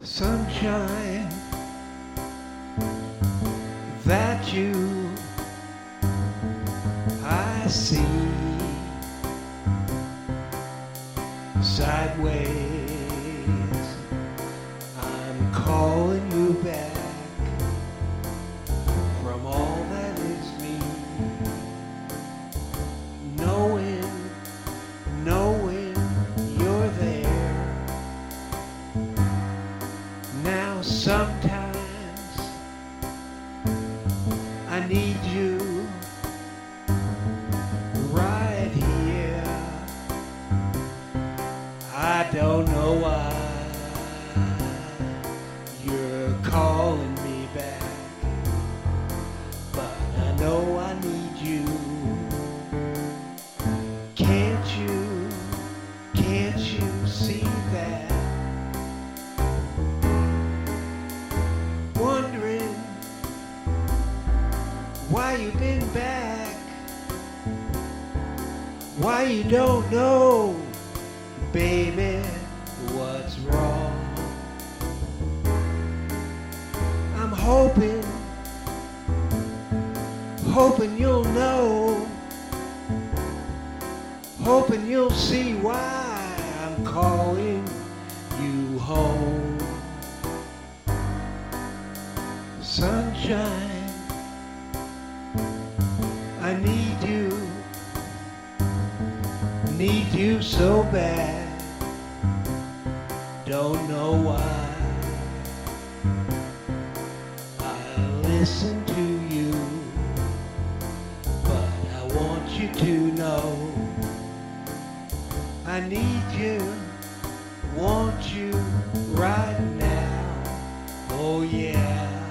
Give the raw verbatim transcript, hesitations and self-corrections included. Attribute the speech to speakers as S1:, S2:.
S1: Sunshine that you I see sideways, I'm calling you back from all that is me, knowing, knowing you're there. Now sometimes I need you right here. I don't know why you're calling me back, but I know I need you. Can't you, can't you see that? Wondering why you been back, why you don't know, baby, what's wrong. I'm hoping, hoping you'll know, hoping you'll see why I'm calling you home. Sunshine, I need you, need you so bad, don't know why. I listen to you, but I want you to know I need you, want you right now, oh yeah.